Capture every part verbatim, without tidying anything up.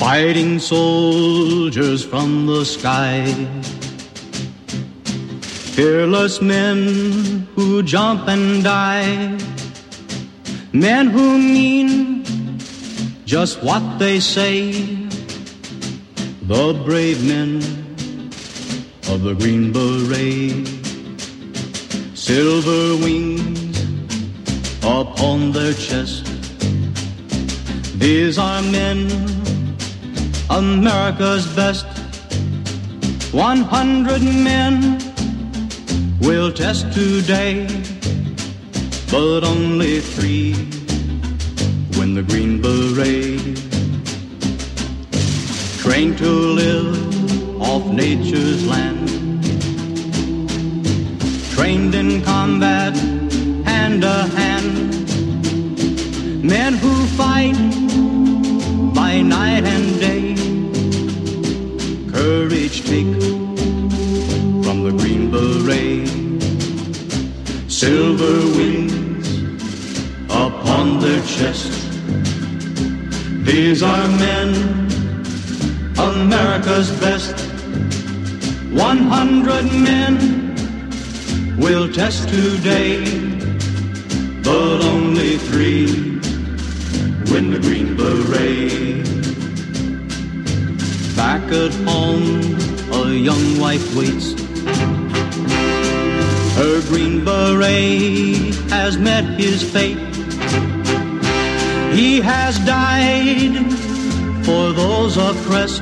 fighting soldiers from the sky. Fearless men who jump and die. Men who mean just what they say. The brave men of the Green Beret. Silver wings upon their chest. These are men, America's best. One hundred men will test today, but only three win the Green Beret. Trained to live off nature's land, trained in combat hand to hand. Men who fight by night and day. Courage take from the Green Beret. Silver wings upon their chest. These are men, America's best. One hundred men will test today, but only three win the Green Beret. Back at home, a young wife waits. Her Green Beret has met his fate. He has died for those oppressed,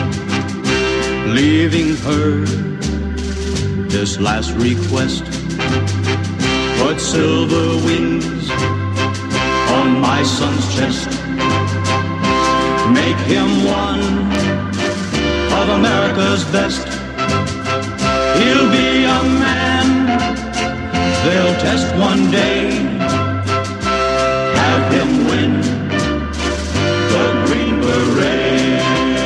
leaving her this last request. Put silver wings on my son's chest. Make him one of America's best. He'll be a man they'll test one day. Have him win the Green Beret.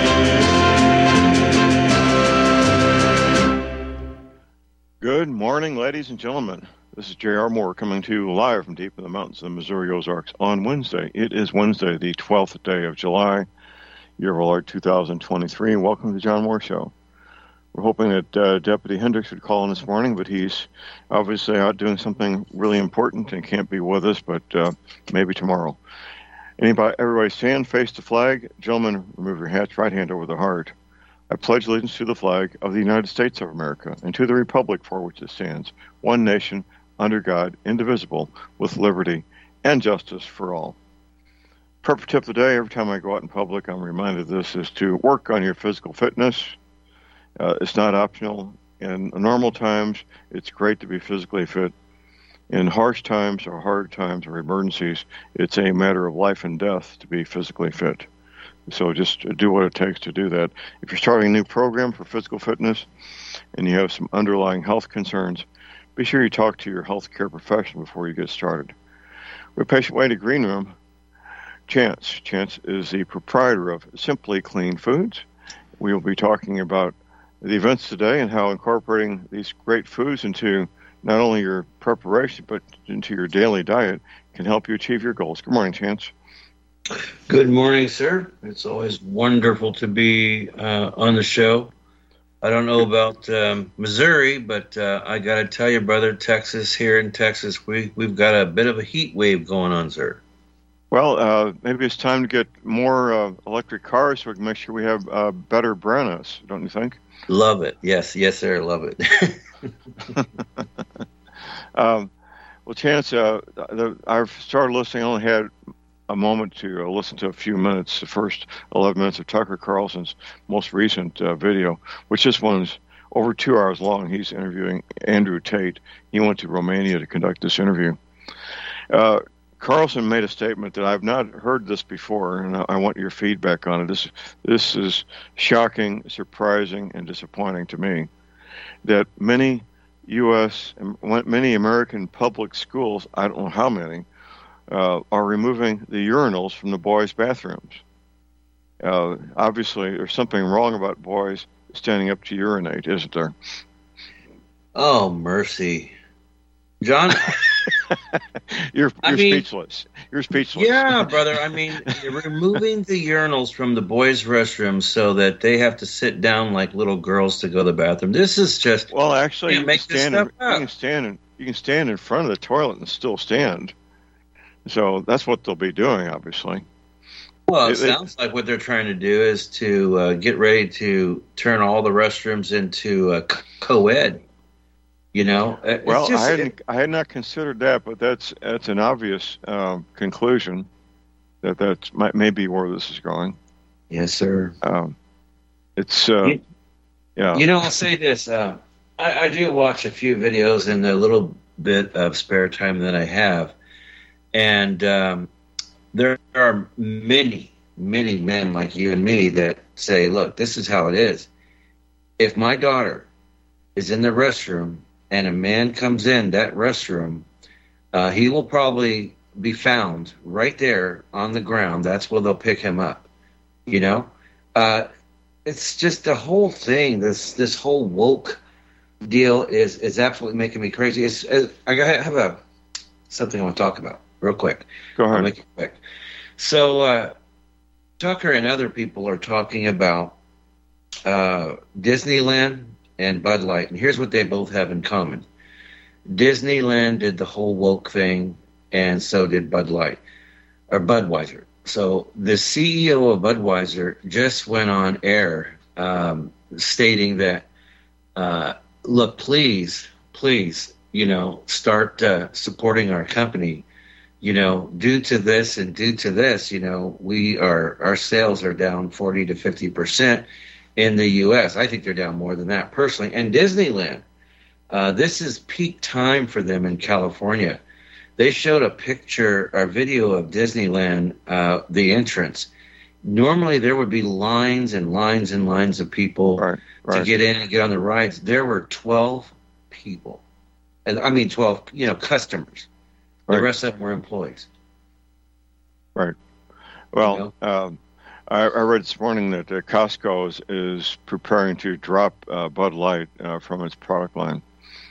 Good morning, ladies and gentlemen. This is J R. Moore coming to you live from deep in the mountains of the Missouri Ozarks on Wednesday. It is Wednesday, the twelfth day of July, year of our Lord two thousand twenty-three. Welcome to the John Moore Show. We're hoping that uh, Deputy Hendricks would call in this morning, but he's obviously out doing something really important and can't be with us, but uh, maybe tomorrow. Anybody, everybody stand, face the flag. Gentlemen, remove your hats, right hand over the heart. I pledge allegiance to the flag of the United States of America and to the republic for which it stands, one nation, under God, indivisible, with liberty and justice for all. Prep tip of the day, every time I go out in public, I'm reminded of this, is to work on your physical fitness. Uh, it's not optional. In normal times, it's great to be physically fit. In harsh times or hard times or emergencies, it's a matter of life and death to be physically fit. So just do what it takes to do that. If you're starting a new program for physical fitness and you have some underlying health concerns, be sure you talk to your health care professional before you get started. With Patient Way to Green Room, Chance. Chance is the proprietor of Simply Clean Foods. We will be talking about the events today and how incorporating these great foods into not only your preparation, but into your daily diet can help you achieve your goals. Good morning, Chance. Good morning, sir. It's always wonderful to be uh, on the show. I don't know about um, Missouri, but uh, I got to tell you, brother, Texas, here in Texas, we, we've got a bit of a heat wave going on, sir. Well, uh, maybe it's time to get more uh, electric cars so we can make sure we have uh, better Brennas, don't you think? Love it. Yes, yes, sir. Love it. um, well, Chance, uh, the, I've started listening. I only had a moment to uh, listen to a few minutes, the first eleven minutes of Tucker Carlson's most recent uh, video, which this one's over two hours long. He's interviewing Andrew Tate. He went to Romania to conduct this interview. Uh, Carlson made a statement that I've not heard this before, and I want your feedback on it. This, this is shocking, surprising, and disappointing to me, that many U S, many American public schools, I don't know how many, uh, are removing the urinals from the boys' bathrooms. Uh, obviously, there's something wrong about boys standing up to urinate, isn't there? Oh, mercy. John, you're I you're mean, speechless. You're speechless. Yeah, brother. I mean, you're removing the urinals from the boys' restrooms so that they have to sit down like little girls to go to the bathroom. This is just Well, actually, you you can't can make this stand. stuff In, you can up. stand. In, you can stand in front of the toilet and still stand. So that's what they'll be doing, obviously. Well, it It- it- sounds like what they're trying to do is to uh, get ready to turn all the restrooms into uh, co-ed. You know, It's Well, just, I hadn't. I had not considered that, but that's that's an obvious um, conclusion that that might may be where this is going. yes, sir. Um, it's uh, You- yeah. You know, I'll say this. Uh, I, I do watch a few videos in the little bit of spare time that I have. And um, there are many, many men like you and me that say, look, this is how it is. If my daughter is in the restroom and a man comes in that restroom, uh, he will probably be found right there on the ground. That's where they'll pick him up. You know? Uh, it's just the whole thing, this this whole woke deal is, is absolutely making me crazy. It's, it's, I have a something I want to talk about real quick. Go I'll ahead. make it quick. So uh, Tucker and other people are talking about uh, Disneyland and Bud Light, and here's what they both have in common. Disneyland did the whole woke thing, and so did Bud Light, or Budweiser. So the C E O of Budweiser just went on air um, stating that, uh, look, please, please, you know, start uh, supporting our company. You know, due to this and due to this, you know, we are our sales are down forty to fifty percent in the U S. I think they're down more than that personally. And Disneyland, uh, this is peak time for them in California. They showed a picture or video of Disneyland, uh, the entrance. Normally there would be lines and lines and lines of people Right, right. to get in and get on the rides. There were twelve people. And I mean twelve, you know, customers. The Right. rest of them were employees. Right. Well, You um, I, I read this morning that uh, Costco is, is preparing to drop uh, Bud Light uh, from its product line.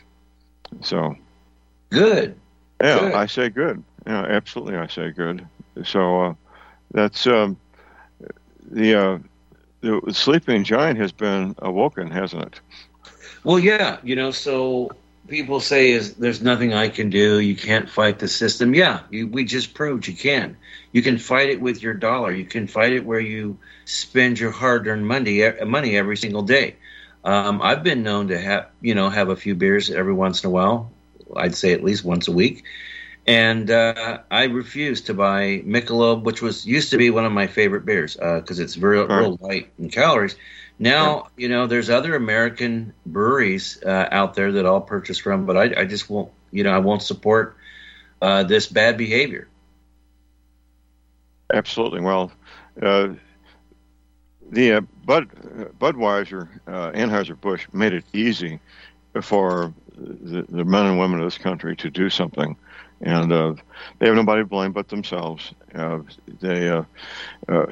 So, Good. yeah, Good. I say good. Yeah, absolutely, I say good. So uh, that's um, the uh, the sleeping giant has been awoken, hasn't it? Well, yeah, you know, so people say is there's nothing I can do. You can't fight the system. Yeah, you, we just proved you can. You can fight it with your dollar. You can fight it where you spend your hard-earned money money every single day. Um, I've been known to have you know have a few beers every once in a while. I'd say at least once a week. And uh, I refuse to buy Michelob, which was used to be one of my favorite beers because uh, it's real, Right. real light in calories. Now, you know, there's other American breweries uh, out there that I'll purchase from, but I, I just won't, you know, I won't support uh, this bad behavior. Absolutely. Well, uh, the uh, Bud Budweiser, uh, Anheuser-Busch made it easy for the, the men and women of this country to do something, and uh, they have nobody to blame but themselves. Uh, they, uh, uh,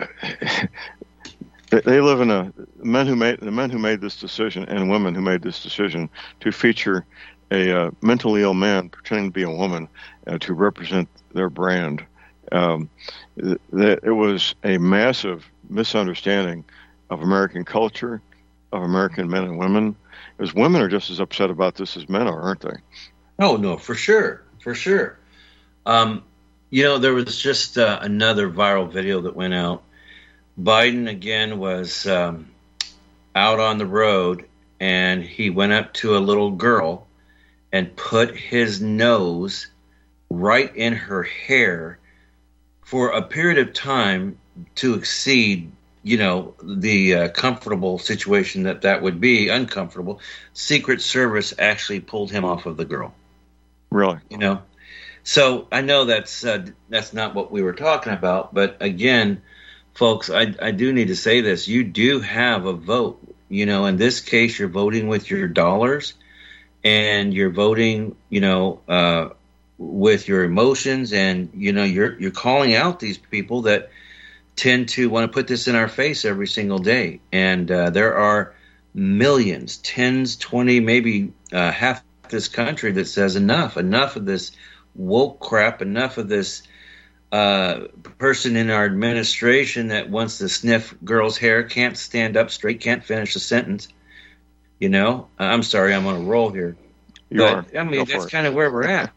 they they live in a men who made the men who made this decision and women who made this decision to feature a uh, mentally ill man pretending to be a woman uh, to represent their brand. Um, th- th- it was a massive misunderstanding of American culture, of American men and women. Because women are just as upset about this as men are, aren't they? Oh, no, for sure. For sure. Um, you know, there was just uh, another viral video that went out. Biden, again, was um, out on the road, and he went up to a little girl and put his nose right in her hair for a period of time to exceed you know, the uh, comfortable situation that that would be uncomfortable. Secret Service actually pulled him off of the girl. Really? You know, so I know that's uh, that's not what we were talking about, but again, folks, I I do need to say this: you do have a vote. You know, in this case, you're voting with your dollars, and you're voting, you know, uh, with your emotions, and you know, you're you're calling out these people that tend to want to put this in our face every single day. And uh, there are millions, tens, twenty, maybe uh, half this country that says enough, enough of this woke crap, enough of this uh, person in our administration that wants to sniff girls' hair, can't stand up straight, can't finish a sentence. You know, I'm sorry, I'm on a roll here. You but, are. I mean, Go that's for it. kind of where we're at.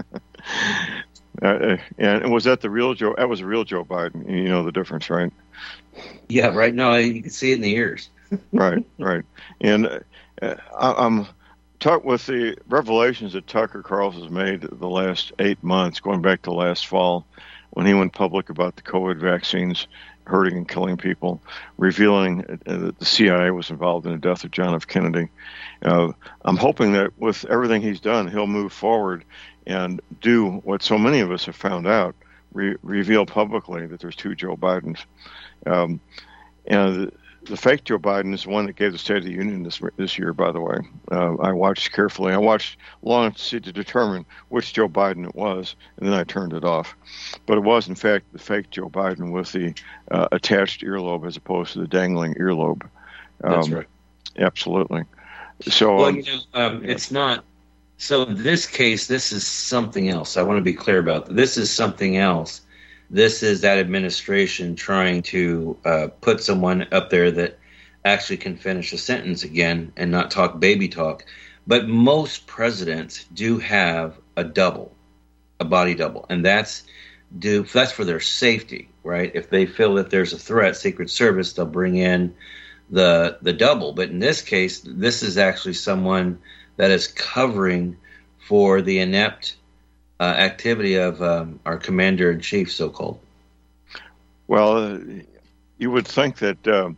Uh, and was that the real Joe? That was the real Joe Biden. You know the difference, right? Yeah, right. No, you can see it in the ears. Right, right. And uh, I, I'm talk with the revelations that Tucker Carlson has made the last eight months, going back to last fall, when he went public about the COVID vaccines hurting and killing people, revealing uh, that the C I A was involved in the death of John F. Kennedy. Uh, I'm hoping that with everything he's done, he'll move forward and do what so many of us have found out, re- reveal publicly that there's two Joe Bidens. Um, and the, the fake Joe Biden is the one that gave the State of the Union this this year, by the way. Uh, I watched carefully. I watched long to, see, to determine which Joe Biden it was, and then I turned it off. But it was, in fact, the fake Joe Biden with the uh, attached earlobe as opposed to the dangling earlobe. Um, That's right. Absolutely. So, well, um, you know, um, yeah. it's not. So in this case, this is something else. I want to be clear about that. This is something else. This is that administration trying to uh, put someone up there that actually can finish a sentence again and not talk baby talk. But most presidents do have a double, a body double, and that's do that's for their safety, right? If they feel that there's a threat, Secret Service, they'll bring in the the double. But in this case, this is actually someone that is covering for the inept uh, activity of um, our commander-in-chief, so-called. Well, uh, you would think that uh,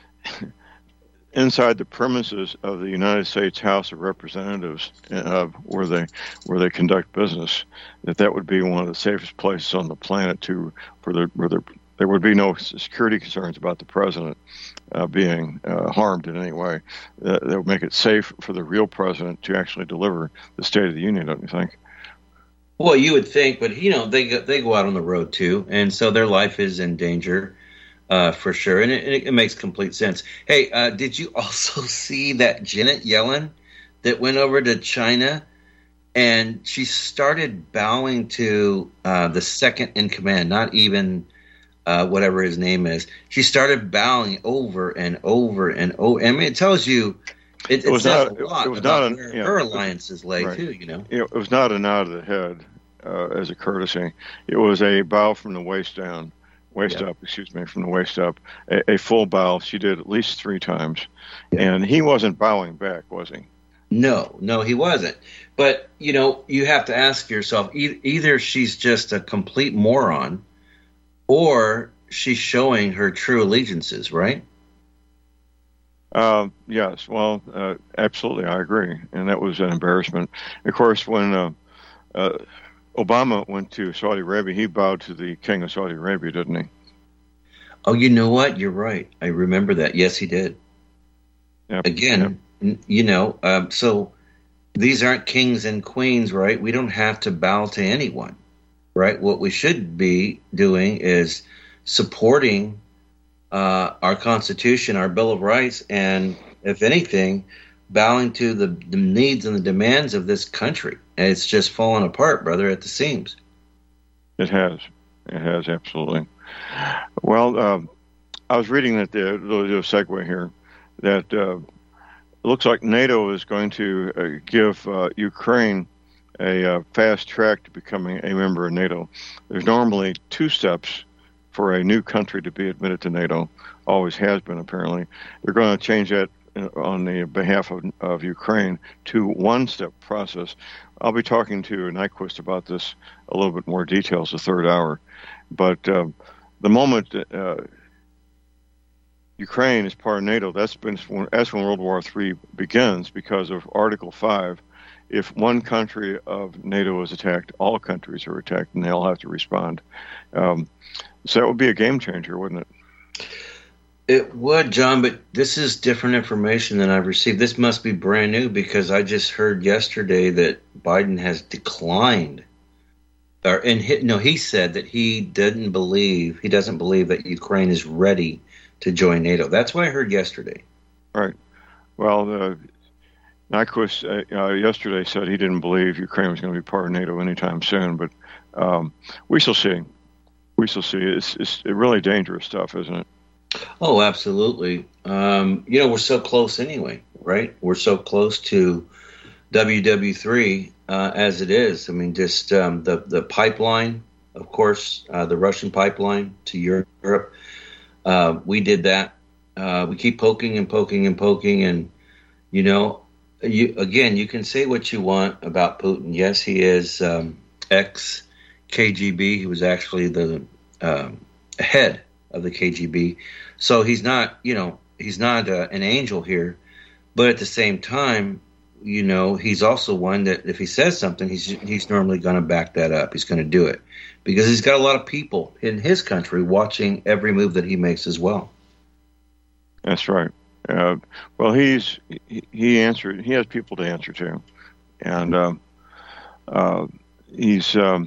inside the premises of the United States House of Representatives, uh, where they where they conduct business, that that would be one of the safest places on the planet to for the where there there would be no security concerns about the president uh, being uh, harmed in any way. Uh, that would make it safe for the real president to actually deliver the State of the Union, don't you think? Well, you would think, but you know they go, they go out on the road too, and so their life is in danger uh, for sure, and it, it makes complete sense. Hey, uh, did you also see that Janet Yellen that went over to China and she started bowing to uh, the second in command, not even uh, whatever his name is. She started bowing over and over and over. I mean, it tells you it, it, it says not, a lot it was about not an, where yeah, her alliances lay right. too. You know, it was not a nod of the head uh, as a courtesy. It was a bow from the waist down, waist yep. up. Excuse me, from the waist up. A, a full bow. She did at least three times, yep. and he wasn't bowing back, was he? No, no, he wasn't. But, you know, you have to ask yourself, e- either she's just a complete moron or she's showing her true allegiances, right? Uh, yes, well, uh, absolutely, I agree. And that was an embarrassment. Of course, when uh, uh, Obama went to Saudi Arabia, he bowed to the king of Saudi Arabia, didn't he? Oh, you know what? You're right. I remember that. Yes, he did. Yep. Again, yep. You know, um, so these aren't kings and queens, right? We don't have to bow to anyone, right? What we should be doing is supporting uh, our Constitution, our Bill of Rights, and if anything, bowing to the, the needs and the demands of this country. And it's just falling apart, brother, at the seams. It has. It has, absolutely. Well, um, I was reading that, the little segue here, that uh, it looks like NATO is going to uh, give uh, Ukraine a uh, fast track to becoming a member of NATO. There's normally two steps for a new country to be admitted to NATO, always has been apparently. They're going to change that on the behalf of, of Ukraine to one-step process. I'll be talking to Nyquist about this a little bit more details the third hour. But uh, the moment uh, Ukraine is part of NATO, that's been that's when World War Three begins because of Article Five. If one country of NATO is attacked, all countries are attacked, and they all have to respond. Um, so that would be a game changer, wouldn't it? It would, John, but this is different information than I've received. This must be brand new because I just heard yesterday that Biden has declined. Or, and he, no, he said that he didn't believe, he doesn't believe that Ukraine is ready to join NATO. That's what I heard yesterday. Right. Well, uh, Nyquist uh, uh, yesterday said he didn't believe Ukraine was going to be part of NATO anytime soon, but um, we shall see. We shall see. It's, it's really dangerous stuff, isn't it? Oh, absolutely. Um, you know, we're so close anyway, right? We're so close to W W three uh, as it is. I mean, just um, the, the pipeline, of course, uh, the Russian pipeline to Europe. Uh, we did that. Uh, we keep poking and poking and poking. And, you know, you, again, you can say what you want about Putin. Yes, he is um, ex-K G B. He was actually the um, head of the K G B. So he's not, you know, he's not uh, an angel here. But at the same time, you know, he's also one that if he says something, he's he's normally going to back that up. He's going to do it because he's got a lot of people in his country watching every move that he makes as well. That's right. Uh, well, he's he, he answered. He has people to answer to, and uh, uh, he's um,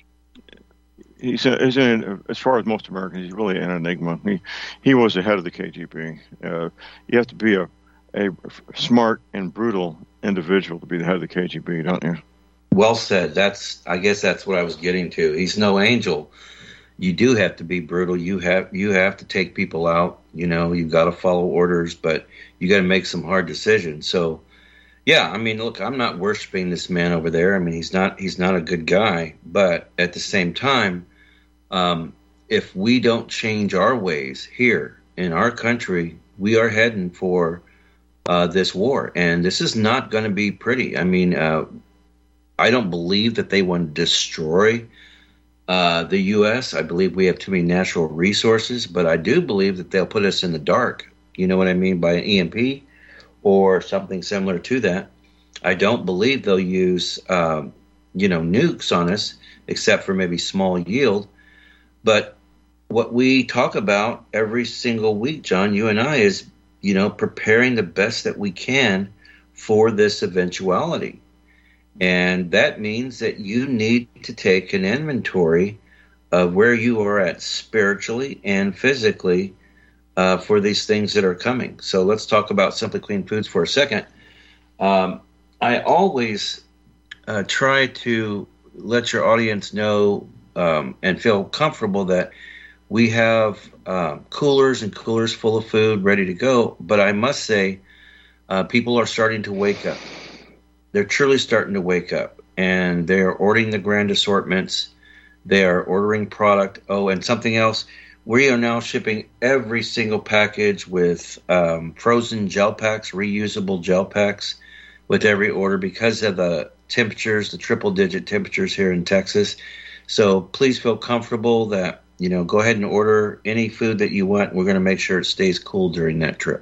he's, a, he's an, as far as most Americans, he's really an enigma. He he was the head of the K G B. Uh, you have to be a a smart and brutal individual to be the head of the K G B, don't you? Well said. That's I guess that's what I was getting to. He's no angel. You do have to be brutal. You have you have to take people out. You know, you've got to follow orders, but you got to make some hard decisions. So, yeah, I mean, look, I'm not worshiping this man over there. I mean, he's not he's not a good guy, but at the same time, um, if we don't change our ways here in our country, we are heading for uh, this war, and this is not going to be pretty. I mean, uh, I don't believe that they want to destroy Uh, the U S. I believe we have too many natural resources, but I do believe that they'll put us in the dark. You know what I mean by an E M P or something similar to that. I don't believe they'll use, um, you know, nukes on us, except for maybe small yield. But what we talk about every single week, John, you and I, is, you know, preparing the best that we can for this eventuality. And that means that you need to take an inventory of where you are at spiritually and physically uh, for these things that are coming. So let's talk about Simply Clean Foods for a second. Um, I always uh, try to let your audience know um, and feel comfortable that we have uh, coolers and coolers full of food ready to go. But I must say, uh, people are starting to wake up. They're truly starting to wake up, and they are ordering the grand assortments. They are ordering product. Oh, and something else. We are now shipping every single package with um, frozen gel packs, reusable gel packs with every order because of the temperatures, the triple-digit temperatures here in Texas. So please feel comfortable that, you know, go ahead and order any food that you want. We're going to make sure it stays cool during that trip.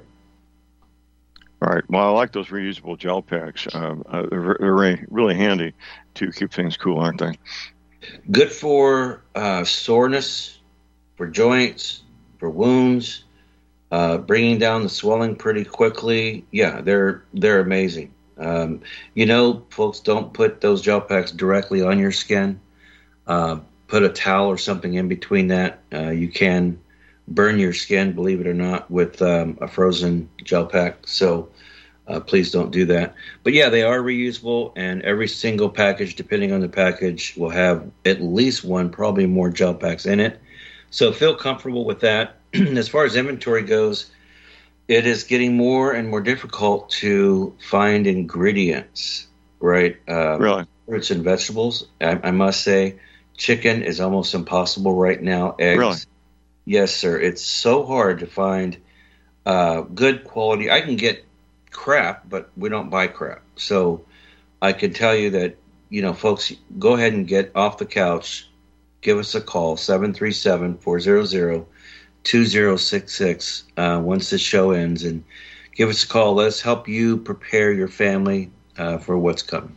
All right. Well, I like those reusable gel packs. Um, uh, they're they're really, really handy to keep things cool, aren't they? Good for uh, soreness, for joints, for wounds, uh, bringing down the swelling pretty quickly. Yeah, they're they're amazing. Um, you know, folks, don't put those gel packs directly on your skin. Uh, put a towel or something in between that. Uh, you can burn your skin, believe it or not, with um, a frozen gel pack. So uh, please don't do that. But yeah, they are reusable, and every single package, depending on the package, will have at least one, probably more gel packs in it. So feel comfortable with that. As far as inventory goes, it is getting more and more difficult to find ingredients, right? Uh, really? Fruits and vegetables. I, I must say, chicken is almost impossible right now. Eggs. Really? Yes, sir. It's so hard to find uh, good quality. I can get crap, but we don't buy crap. So I can tell you that, you know, folks, go ahead and get off the couch. Give us a call, seven three seven, four zero zero, two zero six six, uh, once the show ends. And give us a call. Let's help you prepare your family uh, for what's coming.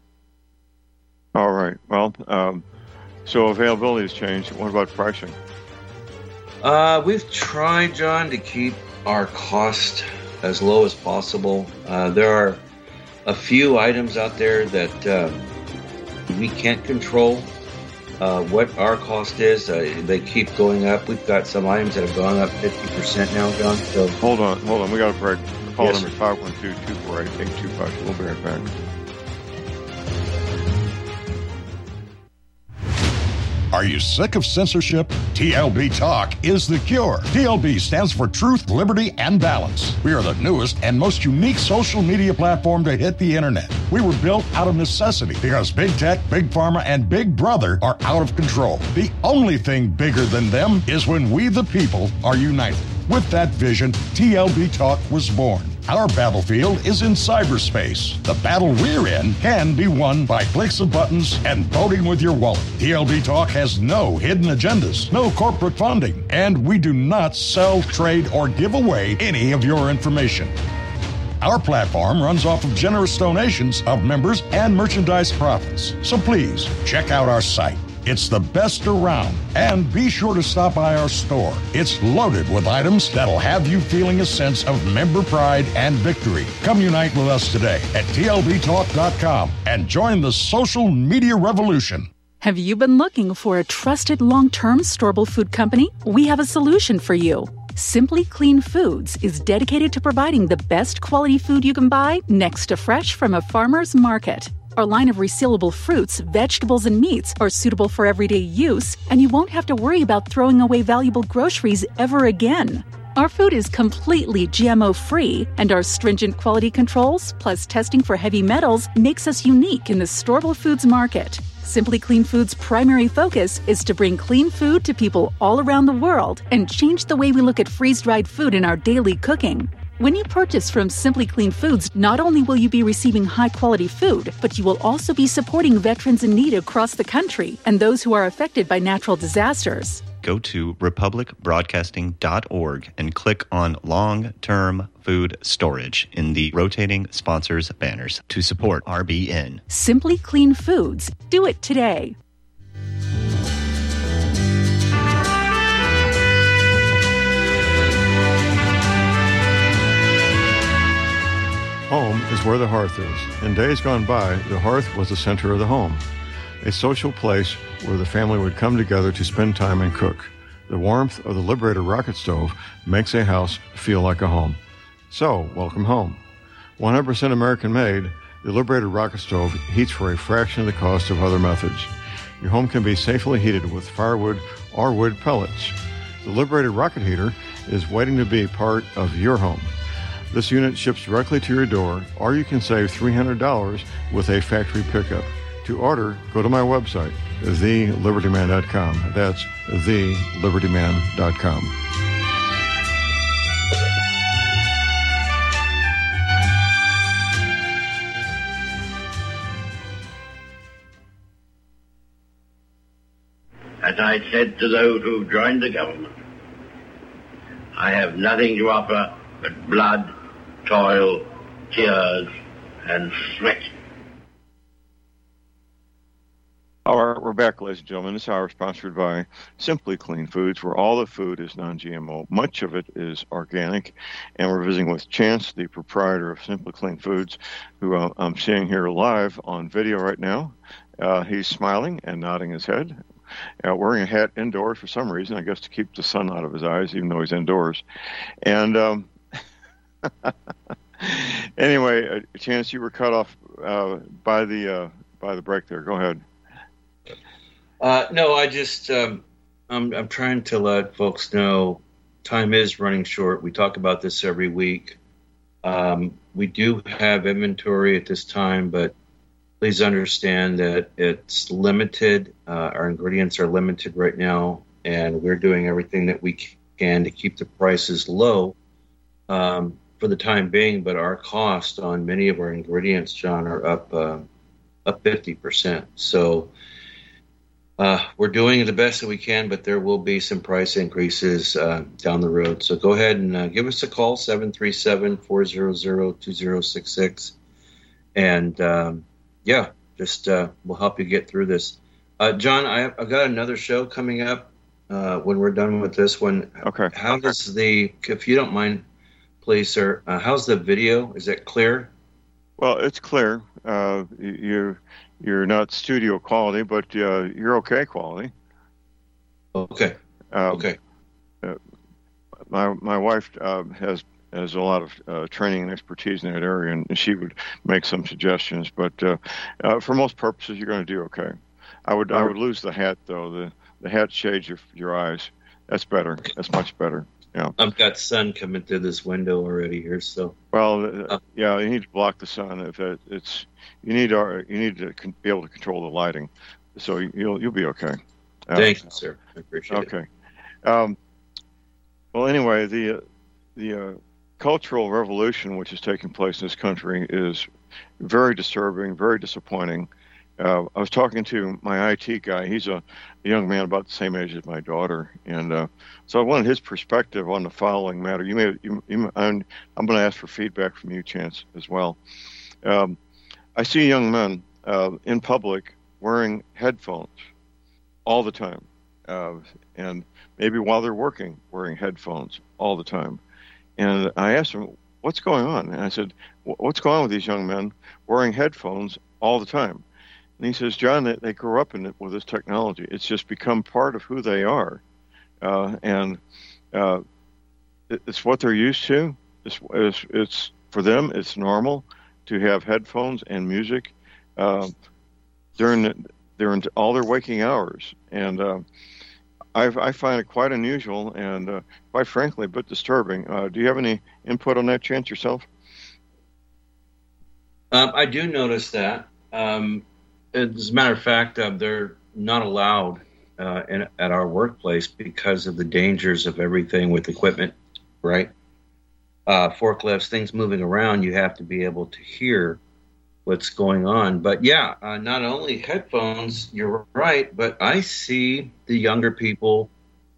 All right. Well, um, so availability has changed. What about pricing? Uh, we've tried, John, to keep our cost as low as possible. Uh, there are a few items out there that uh, we can't control uh, what our cost is. Uh, they keep going up. We've got some items that have gone up fifty percent now, John. So hold on, hold on. We got a break. Call Yes, number five one two, two four eight, eight two five. We'll be right back. Are you sick of censorship? T L B Talk is the cure. T L B stands for Truth, Liberty, and Balance. We are the newest and most unique social media platform to hit the internet. We were built out of necessity because Big Tech, Big Pharma, and Big Brother are out of control. The only thing bigger than them is when we, the people, are united. With that vision, T L B Talk was born. Our battlefield is in cyberspace. The battle we're in can be won by clicks of buttons and voting with your wallet. T L B Talk has no hidden agendas, no corporate funding, and we do not sell, trade, or give away any of your information. Our platform runs off of generous donations of members and merchandise profits. So please, check out our site. It's the best around. And be sure to stop by our store. It's loaded with items that'll have you feeling a sense of member pride and victory. Come unite with us today at T L B talk dot com and join the social media revolution. Have you been looking for a trusted long-term storable food company? We have a solution for you. Simply Clean Foods is dedicated to providing the best quality food you can buy next to fresh from a farmer's market. Our line of resealable fruits, vegetables, and meats are suitable for everyday use, and you won't have to worry about throwing away valuable groceries ever again. Our food is completely G M O-free, and our stringent quality controls, plus testing for heavy metals, makes us unique in the storable foods market. Simply Clean Foods' primary focus is to bring clean food to people all around the world and change the way we look at freeze-dried food in our daily cooking. When you purchase from Simply Clean Foods, not only will you be receiving high-quality food, but you will also be supporting veterans in need across the country and those who are affected by natural disasters. Go to republic broadcasting dot org and click on Long-Term Food Storage in the rotating sponsors banners to support R B N. Simply Clean Foods. Do it today. Home is where the hearth is. In days gone by, the hearth was the center of the home, a social place where the family would come together to spend time and cook. The warmth of the Liberator rocket stove makes a house feel like a home. So, welcome home. one hundred percent American-made, the Liberator rocket stove heats for a fraction of the cost of other methods. Your home can be safely heated with firewood or wood pellets. The Liberator rocket heater is waiting to be part of your home. This unit ships directly to your door, or you can save three hundred dollars with a factory pickup. To order, go to my website, the liberty man dot com. That's the liberty man dot com. As I said to those who joined the government, I have nothing to offer but blood, toil, tears, and sweat. All right, we're back, ladies and gentlemen. This hour is sponsored by Simply Clean Foods, where all the food is non-G M O. Much of it is organic. And we're visiting with Chance, the proprietor of Simply Clean Foods, who uh, I'm seeing here live on video right now. Uh, he's smiling and nodding his head, uh, wearing a hat indoors for some reason, I guess to keep the sun out of his eyes, even though he's indoors. And um, anyway, uh, Chance, you were cut off uh, by the uh, by the break there. Go ahead. Uh, no, I just um, I'm I'm trying to let folks know time is running short. We talk about this every week. Um, we do have inventory at this time, but please understand that it's limited. Uh, our ingredients are limited right now, and we're doing everything that we can to keep the prices low um, for the time being. But our cost on many of our ingredients, John, are up uh, up fifty percent. So. Uh, we're doing the best that we can, but there will be some price increases uh, down the road. So go ahead and uh, give us a call, seven three seven, four zero zero, two zero six six. And, um, yeah, just uh, we'll help you get through this. Uh, John, I, I've got another show coming up uh, when we're done with this one. Okay. How does the, if you don't mind, please, sir, uh, how's the video? Is it clear? Well, it's clear. Uh, you You're not studio quality, but uh, you're okay quality. Okay. Um, okay. Uh, my my wife uh, has has a lot of uh, training and expertise in that area, and, and she would make some suggestions. But uh, uh, for most purposes, you're going to do okay. I would I would lose the hat though. The the hat shades your your eyes. That's better. That's much better. Yeah. I've got sun coming through this window already here, so. Well, uh, yeah, you need to block the sun. If it, it's you need our you need to con- be able to control the lighting, so you'll you'll be okay. Uh, Thank you, sir. I appreciate okay. it. Okay. Um, well, anyway, the the uh, cultural revolution which is taking place in this country is very disturbing, very disappointing. Uh, I was talking to my I T guy. He's a, a young man about the same age as my daughter, and uh, so I wanted his perspective on the following matter. You may, you, you, I'm, I'm going to ask for feedback from you, Chance, as well. Um, I see young men uh, in public wearing headphones all the time, uh, and maybe while they're working, wearing headphones all the time. And I asked him, "What's going on?" And I said, "What's going on with these young men wearing headphones all the time?" And he says, "John, they, they grew up in it with this technology. It's just become part of who they are, uh, and uh, it, it's what they're used to. It's, it's, it's for them. It's normal to have headphones and music uh, during the, during all their waking hours. And uh, I, I find it quite unusual and, uh, quite frankly, a bit disturbing. Uh, do you have any input on that, Chance, yourself?" Um, I do notice that. Um, As a matter of fact, uh, they're not allowed uh, in, at our workplace because of the dangers of everything with equipment, right? Uh, forklifts, things moving around, you have to be able to hear what's going on. But yeah, uh, not only headphones, you're right, but I see the younger people,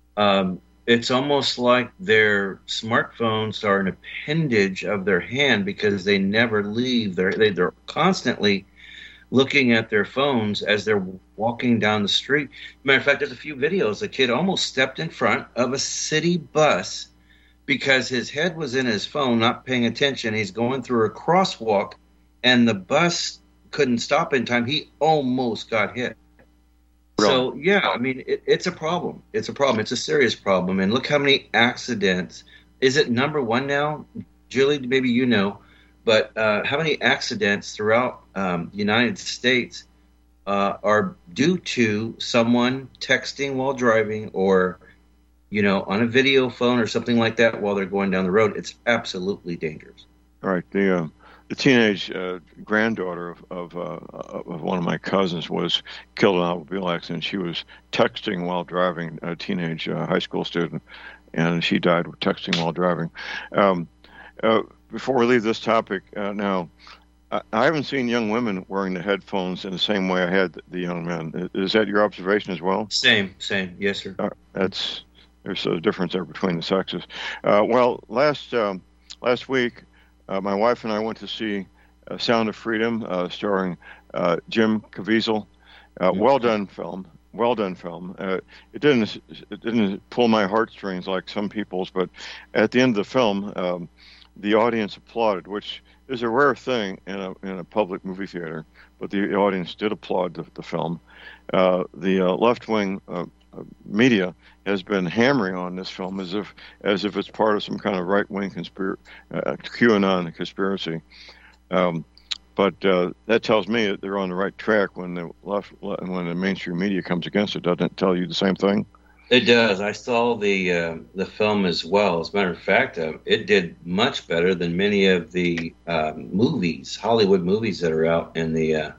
um, it's almost like their smartphones are an appendage of their hand because they never leave. They're, they, they're constantly looking at their phones as they're walking down the street. Matter of fact, there's a few videos. A kid almost stepped in front of a city bus because his head was in his phone, not paying attention. He's going through a crosswalk, and the bus couldn't stop in time. He almost got hit. Really? So, yeah, I mean, it, it's a problem. It's a problem. It's a serious problem. And look how many accidents. Is it number one now? Julie, maybe you know. But uh, how many accidents throughout um, the United States uh, are due to someone texting while driving or, you know, on a video phone or something like that while they're going down the road? It's absolutely dangerous. All right. The uh, the teenage uh, granddaughter of of, uh, of one of my cousins was killed in an automobile accident. She was texting while driving, a teenage uh, high school student, and she died texting while driving. Um, uh, Before we leave this topic uh, now, I, I haven't seen young women wearing the headphones in the same way I had the, the young men. Is that your observation as well? Same, same. Yes, sir. Uh, that's there's a difference there between the sexes. Uh, well, last um, last week, uh, my wife and I went to see uh, Sound of Freedom, uh, starring uh, Jim Caviezel. Uh, mm-hmm. Well done film. Well done film. Uh, it didn't it didn't pull my heartstrings like some people's, but at the end of the film. Um, The audience applauded, which is a rare thing in a in a public movie theater, but the audience did applaud the, the film. Uh, the uh, left-wing uh, media has been hammering on this film as if as if it's part of some kind of right-wing conspiracy, uh, QAnon conspiracy. Um, but uh, that tells me that they're on the right track when the left when the mainstream media comes against it. Doesn't it tell you the same thing? It does. I saw the uh, the film as well. As a matter of fact, uh, it did much better than many of the uh, movies, Hollywood movies that are out in the uh,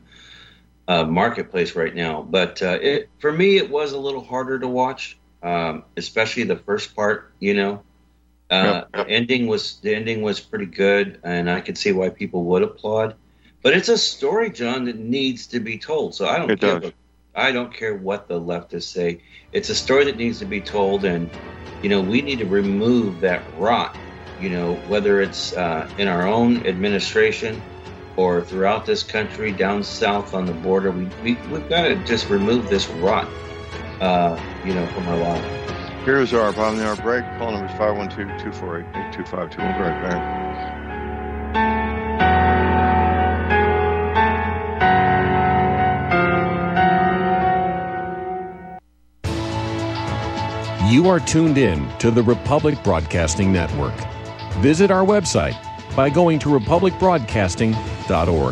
uh, marketplace right now. But uh, it, for me, it was a little harder to watch, um, especially the first part. You know, uh, yep. the ending was the ending was pretty good, and I could see why people would applaud. But it's a story, John, that needs to be told. So I don't it care. Does. I don't care what the leftists say. It's a story that needs to be told, and, you know, we need to remove that rot, you know, whether it's uh, in our own administration or throughout this country, down south on the border. We, we, we've got to just remove this rot, uh, you know, from our lives. Here's our bottom of the hour break. Call number is five one two, two four eight, eight two five two. We'll be right back. You are tuned in to the Republic Broadcasting Network. Visit our website by going to republic broadcasting dot org.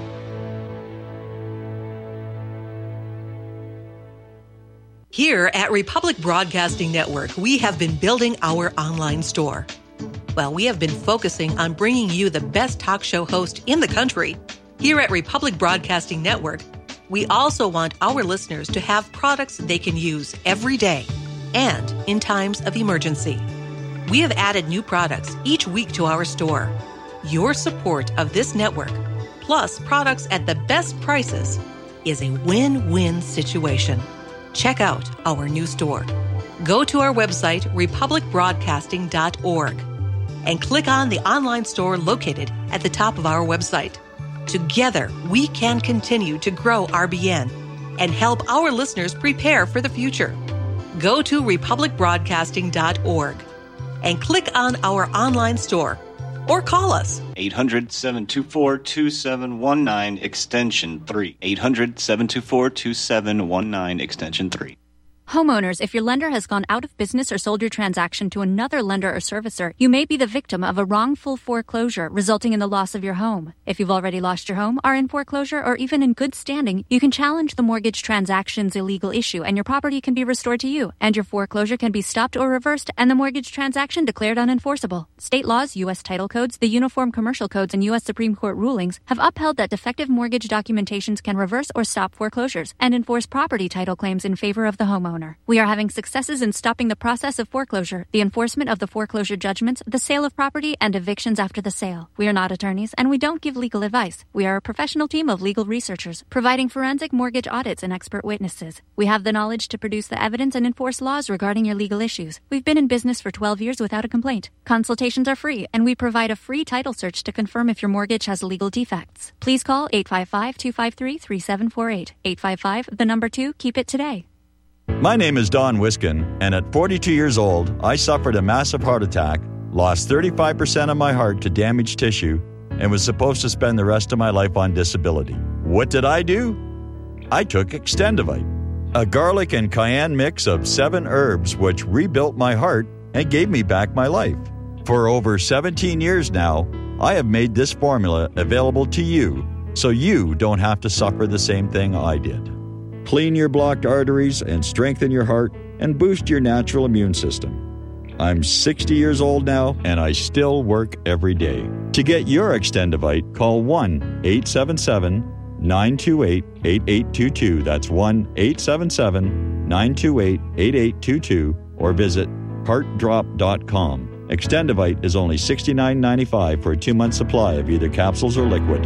Here at Republic Broadcasting Network, we have been building our online store. Well, we have been focusing on bringing you the best talk show host in the country. Here at Republic Broadcasting Network, we also want our listeners to have products they can use every day and in times of emergency. We have added new products each week to our store. Your support of this network, plus products at the best prices, is a win-win situation. Check out our new store. Go to our website, republic broadcasting dot org, and click on the online store located at the top of our website. Together, we can continue to grow R B N and help our listeners prepare for the future. Go to republic broadcasting dot org and click on our online store or call us. eight hundred, seven two four, two seven one nine, extension three. eight hundred, seven two four, two seven one nine, extension three. Homeowners, if your lender has gone out of business or sold your transaction to another lender or servicer, you may be the victim of a wrongful foreclosure resulting in the loss of your home. If you've already lost your home, are in foreclosure, or even in good standing, you can challenge the mortgage transaction's illegal issue and your property can be restored to you, and your foreclosure can be stopped or reversed and the mortgage transaction declared unenforceable. State laws, U S title codes, the Uniform Commercial Codes, and U S Supreme Court rulings have upheld that defective mortgage documentations can reverse or stop foreclosures and enforce property title claims in favor of the homeowner. We are having successes in stopping the process of foreclosure, the enforcement of the foreclosure judgments, the sale of property, and evictions after the sale. We are not attorneys, and we don't give legal advice. We are a professional team of legal researchers, providing forensic mortgage audits and expert witnesses. We have the knowledge to produce the evidence and enforce laws regarding your legal issues. We've been in business for twelve years without a complaint. Consultations are free, and we provide a free title search to confirm if your mortgage has legal defects. Please call eight five five, two five three, three seven four eight. eight five five, the number two, keep it today. My name is Don Wiskin, and at forty-two years old, I suffered a massive heart attack, lost thirty-five percent of my heart to damaged tissue, and was supposed to spend the rest of my life on disability. What did I do? I took Extendivite, a garlic and cayenne mix of seven herbs which rebuilt my heart and gave me back my life. For over seventeen years now, I have made this formula available to you so you don't have to suffer the same thing I did. Clean your blocked arteries and strengthen your heart and boost your natural immune system. I'm sixty years old now and I still work every day. To get your Extendivite, call one eight seven seven, nine two eight, eight eight two two. That's one eight seven seven, nine two eight, eight eight two two or visit heart drop dot com. Extendivite is only sixty-nine ninety-five for a two-month supply of either capsules or liquid.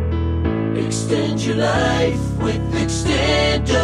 Extend your life with Extendovite.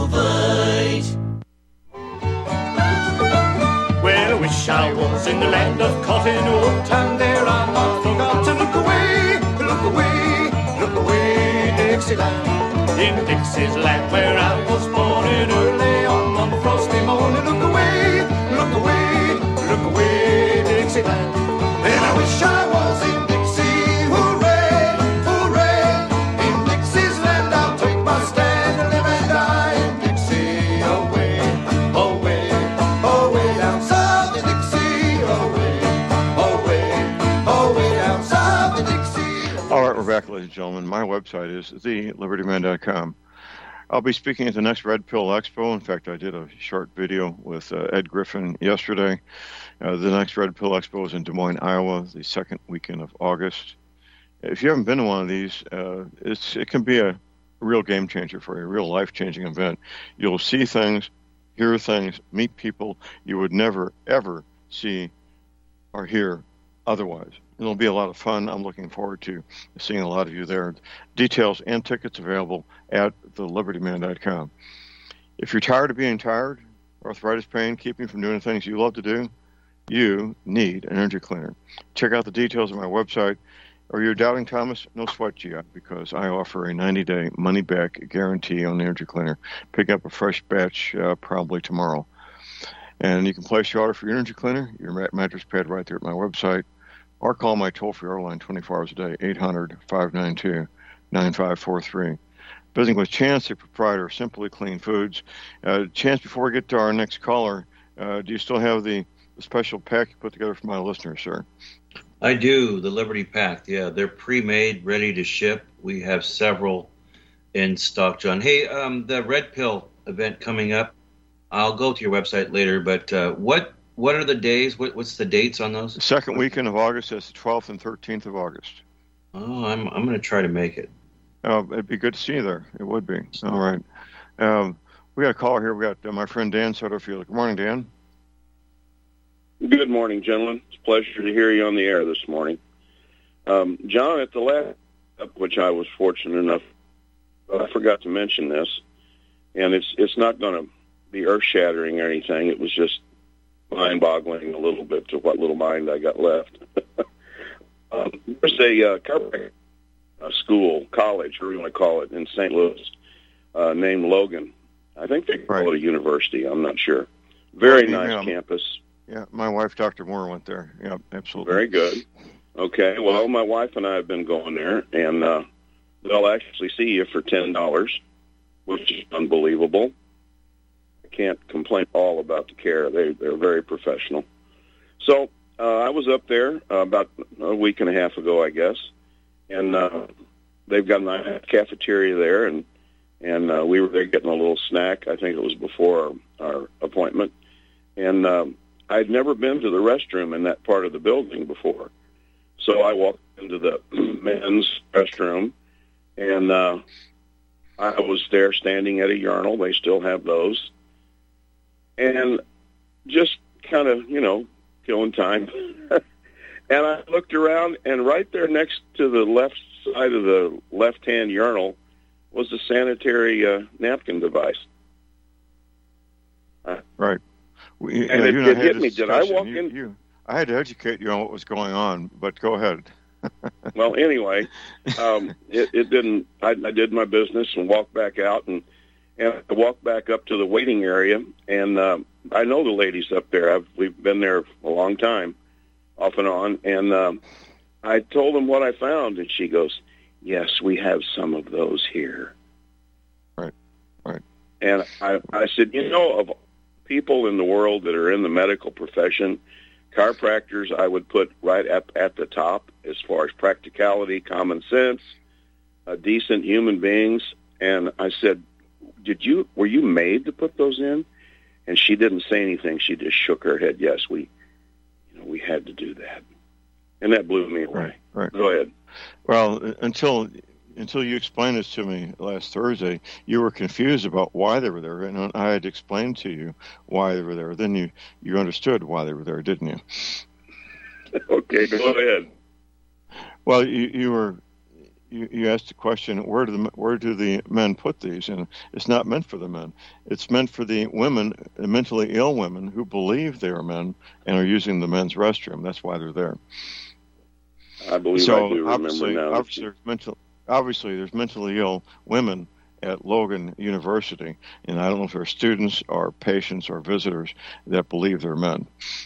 Well, I wish I was in the land of cotton wool, and there I not forgot to look away, look away, look away, Dixieland. In Dixie's land where I was born, and early on one frosty morning, look away, look away, look away, Dixieland. And I wish I was in Dixie, hooray, hooray. In Dixie's land I'll take my stand and live and die in Dixie. Away, away, away down south in Dixie. Away, away, away down south in Dixie. All right, we're back, ladies and gentlemen. My website is the liberty man dot com. I'll be speaking at the next Red Pill Expo. In fact, I did a short video with uh, Ed Griffin yesterday. Uh, the next Red Pill Expo is in Des Moines, Iowa, the second weekend of August. If you haven't been to one of these, uh, it's it can be a real game changer for you, a real life-changing event. You'll see things, hear things, meet people you would never, ever see or hear otherwise. It'll be a lot of fun. I'm looking forward to seeing a lot of you there. Details and tickets available at the liberty man dot com. If you're tired of being tired, arthritis pain, keeping you from doing the things you love to do, you need an energy cleaner. Check out the details on my website. Or you're doubting Thomas? No sweat, G I, because I offer a ninety-day money-back guarantee on the energy cleaner. Pick up a fresh batch uh, probably tomorrow. And you can place your order for your energy cleaner, your mattress pad right there at my website, or call my toll-free line twenty-four hours a day, eight hundred, five nine two, nine five four three. Visiting with Chance, the proprietor of Simply Clean Foods. Uh, Chance, before we get to our next caller, uh, do you still have the, the special pack you put together for my listeners, sir? I do. The Liberty Pack. Yeah, they're pre-made, ready to ship. We have several in stock, John. Hey, um, the Red Pill event coming up. I'll go to your website later, but uh, what what are the days? What, what's the dates on those? The second weekend of August is the twelfth and thirteenth of August. Oh, I'm I'm going to try to make it. Oh, it'd be good to see you there. It would be. All right. Um, we got a caller here. We got uh, my friend Dan Sutterfield. Good morning, Dan. Good morning, gentlemen. It's a pleasure to hear you on the air this morning. Um, John, at the last, which I was fortunate enough, I forgot to mention this, and it's it's not going to be earth-shattering or anything. It was just mind-boggling a little bit to what little mind I got left. um, there's a uh, chiropractic school, college, or you want to call it, in Saint Louis, uh, named Logan. I think they call right. it a university. I'm not sure. Very well, nice yeah, campus. Yeah, my wife, Doctor Moore, went there. Yeah, absolutely. Very good. Okay, well, my wife and I have been going there, and uh, they'll actually see you for ten dollars, which is unbelievable. I can't complain all about the care. They, they're very professional. So uh, I was up there uh, about a week and a half ago, I guess, and uh, they've got a nice cafeteria there, and, and uh, we were there getting a little snack. I think it was before our, our appointment. And um, I'd never been to the restroom in that part of the building before. So I walked into the men's restroom, and uh, I was there standing at a urinal. They still have those. And just kind of, you know, killing time. And I looked around, and right there next to the left side of the left-hand urinal was a sanitary uh, napkin device. Right. We, and you it, know, it hit me. Did I walk you, in? You, I had to educate you on what was going on, but go ahead. Well, anyway, um, it, it didn't. I, I did my business and walked back out, and and I walked back up to the waiting area, and um, I know the ladies up there. I've, we've been there a long time, off and on, and um, I told them what I found, and she goes, "Yes, we have some of those here." Right, right. And I, I said, you know, of people in the world that are in the medical profession, chiropractors I would put right up at the top as far as practicality, common sense, uh, decent human beings. And I said, "Did you? Were you made to put those in?" And she didn't say anything. She just shook her head. Yes, we, you know, we had to do that, and that blew me away. Right, right. Go ahead. Well, until until you explained this to me last Thursday, you were confused about why they were there, and I had explained to you why they were there. Then you you understood why they were there, didn't you? Okay, go ahead. Well, you, you were you, you asked the question, where do the where do the men put these? And it's not meant for the men. It's meant for the women, the mentally ill women who believe they are men and are using the men's restroom. That's why they're there. I believe so I do remember obviously, now. Obviously, there's mental, obviously, there's mentally ill women at Logan University, and I don't know if they're students or patients or visitors that believe they're men.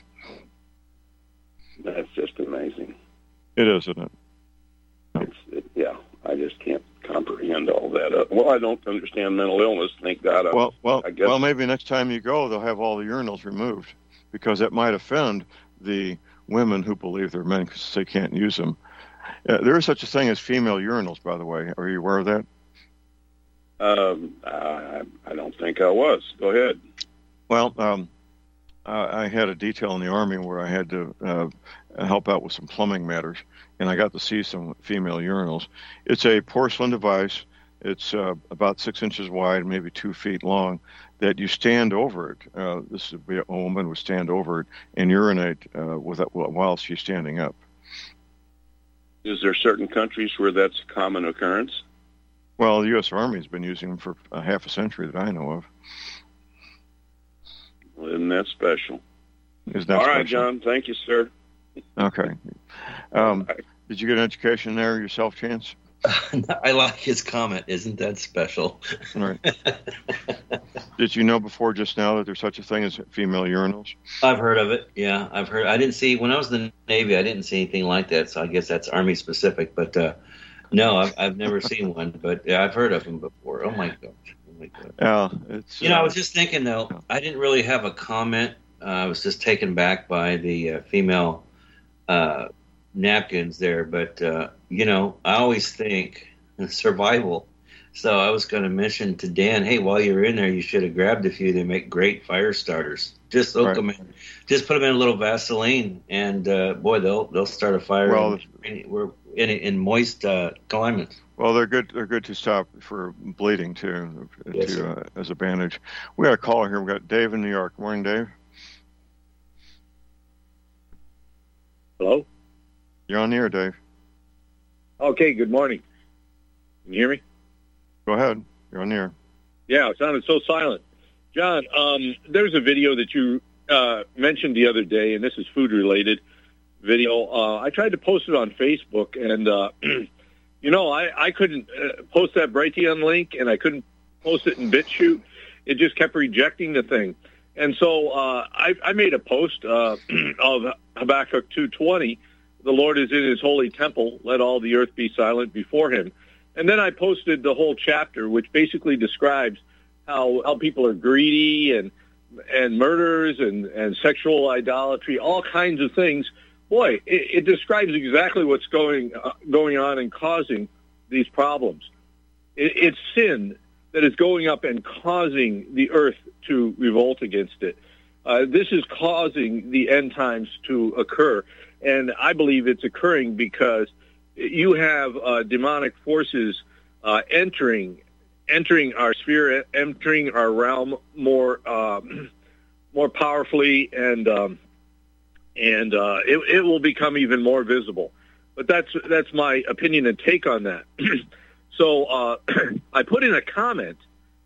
That's just amazing. It is, isn't it? It's, it, yeah, I just can't comprehend all that. Uh, well, I don't understand mental illness. Thank God. I, well, well, I guess. well, maybe next time you go, they'll have all the urinals removed, because it might offend the women who believe they're men because they can't use them. Uh, there is such a thing as female urinals, by the way. Are you aware of that? Um, I, I don't think I was. Go ahead. Well, um, I, I had a detail in the Army where I had to uh, help out with some plumbing matters, and I got to see some female urinals. It's a porcelain device. It's uh, about six inches wide, maybe two feet long, that you stand over it. Uh, this would be a woman would stand over it and urinate uh, with it while she's standing up. Is there certain countries where that's a common occurrence? Well, the U S Army has been using them for a half a century that I know of. Well, isn't that special? Isn't that All special? right, John. Thank you, sir. Okay. Um, did you get an education there yourself, Chance? I like his comment. Isn't that special? Right. Did you know before just now that there's such a thing as female urinals? I've heard of it. Yeah, I've heard. I didn't see when I was in the Navy. I didn't see anything like that. So I guess that's Army specific. But uh, no, I've, I've never seen one. But yeah, I've heard of them before. Oh my god. Oh my god. Yeah, it's. You know, uh, I was just thinking though. I didn't really have a comment. Uh, I was just taken back by the uh, female uh, napkins there, but uh, you know, I always think survival. So I was going to mention to Dan, hey, while you're in there, you should have grabbed a few. They make great fire starters. Just soak Right. them in. Just put them in a little Vaseline, and uh, boy, they'll they'll start a fire. Well, in, we're in in moist uh, climates. Well, they're good. They're good to stop for bleeding too, Yes, to, uh, as a bandage. We got a caller here. We got Dave in New York. Morning, Dave. Hello? You're on the air, Dave. Okay, good morning. Can you hear me? Go ahead. You're on the air. Yeah, it sounded so silent. John, um, there's a video that you uh, mentioned the other day, and this is food-related video. Uh, I tried to post it on Facebook, and, uh, you know, I, I couldn't uh, post that Brighteon link, and I couldn't post it in BitChute. It just kept rejecting the thing. And so uh, I, I made a post uh, of Habakkuk two twenty, the Lord is in his holy temple, let all the earth be silent before him. And then I posted the whole chapter, which basically describes how, how people are greedy and and murders and, and sexual idolatry, all kinds of things. Boy, it, it describes exactly what's going uh, going on and causing these problems. It, it's sin that is going up and causing the earth to revolt against it. Uh, this is causing the end times to occur, and I believe it's occurring because you have uh, demonic forces uh, entering entering our sphere, entering our realm more um, more powerfully, and um, and uh, it, it will become even more visible. But that's that's my opinion and take on that. So uh, I put in a comment.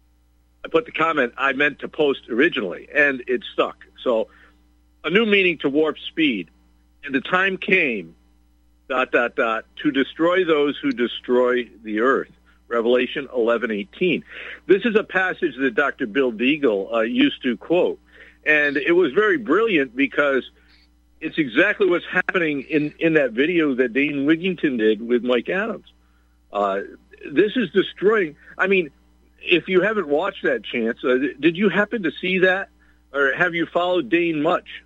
I put the comment I meant to post originally, and it stuck. So a new meaning to warp speed. And the time came, dot, dot, dot, to destroy those who destroy the earth. Revelation eleven eighteen. This is a passage that Doctor Bill Deagle uh, used to quote. And it was very brilliant because it's exactly what's happening in, in that video that Dane Wigington did with Mike Adams. Uh, this is destroying. I mean, if you haven't watched that, Chance, uh, did you happen to see that? Or have you followed Dane much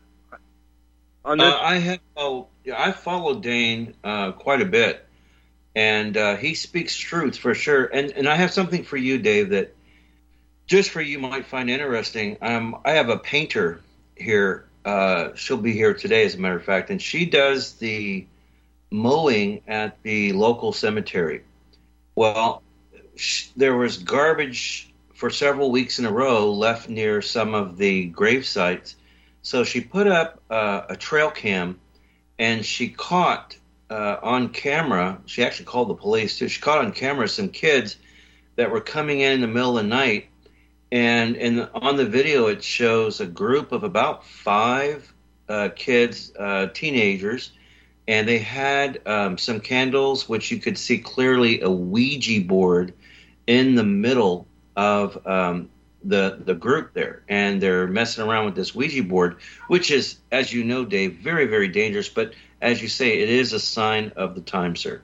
on this? Uh, I have. Oh, yeah, I followed Dane uh, quite a bit, and uh, he speaks truth for sure. And and I have something for you, Dave, that just for you might find interesting. Um, I have a painter here. Uh, she'll be here today, as a matter of fact, and she does the mowing at the local cemetery. Well, sh- there was garbage for several weeks in a row left near some of the grave sites. So she put up uh, a trail cam, and she caught uh, on camera, she actually called the police too, she caught on camera some kids that were coming in in the middle of the night. And, and on the video, it shows a group of about five uh, kids, uh, teenagers, and they had um, some candles, which you could see clearly a Ouija board in the middle of um, the the group there. And they're messing around with this Ouija board, which is, as you know, Dave, very, very dangerous. But as you say, it is a sign of the time, sir.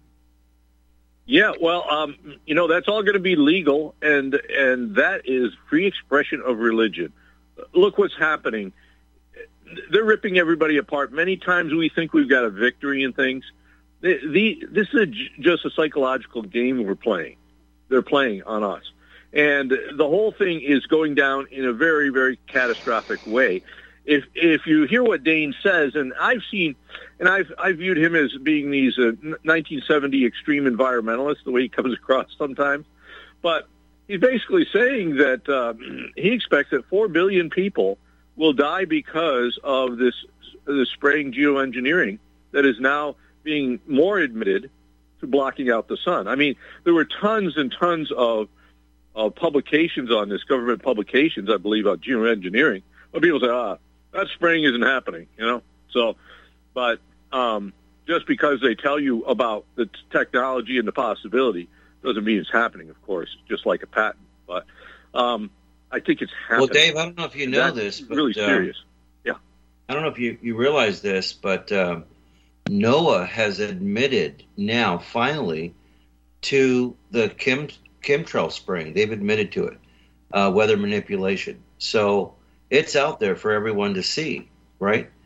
Yeah, well, um, you know, that's all going to be legal, and and that is free expression of religion. Look what's happening. They're ripping everybody apart. Many times we think we've got a victory in things. The, the, this is a, just a psychological game we're playing. They're playing on us. And the whole thing is going down in a very, very catastrophic way. If if you hear what Dane says, and I've seen, and I've I've viewed him as being these uh, nineteen seventy extreme environmentalists, the way he comes across sometimes, but he's basically saying that uh, he expects that four billion people will die because of this this spraying geoengineering that is now being more admitted to blocking out the sun. I mean, there were tons and tons of of publications on this, government publications, I believe, on geoengineering. But people say, ah, that spraying isn't happening, you know? So, but um, just because they tell you about the t- technology and the possibility doesn't mean it's happening, of course, just like a patent. But um, I think it's happening. Well, Dave, I don't know if you know That's this, but really serious. Um, yeah. I don't know if you, you realize this, but uh, NOAA has admitted now, finally, to the chem, chemtrail spraying. They've admitted to it, uh, weather manipulation. So it's out there for everyone to see, right?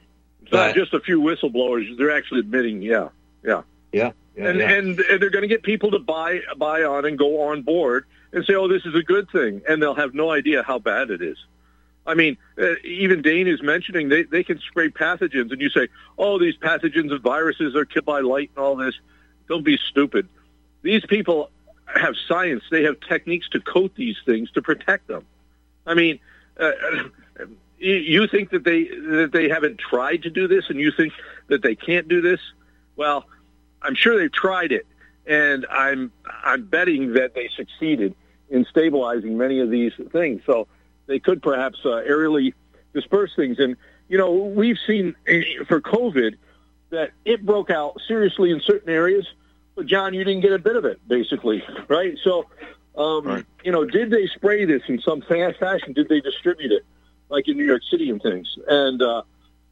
It's not just a few whistleblowers. They're actually admitting, yeah, yeah. Yeah. yeah and, yeah. and and they're going to get people to buy buy on and go on board and say, oh, this is a good thing. And they'll have no idea how bad it is. I mean, uh, even Dane is mentioning they, they can spray pathogens. And you say, oh, these pathogens and viruses are killed by light and all this. Don't be stupid. These people have science. They have techniques to coat these things to protect them. I mean, uh, you think that they that they haven't tried to do this, and you think that they can't do this? Well, I'm sure they've tried it, and I'm I'm betting that they succeeded in stabilizing many of these things. So they could perhaps uh, aerially disperse things. And you know, we've seen for COVID that it broke out seriously in certain areas, but John, you didn't get a bit of it, basically, right? So, um, right. you know, did they spray this in some fashion? Did they distribute it, like in New York City and things? And uh,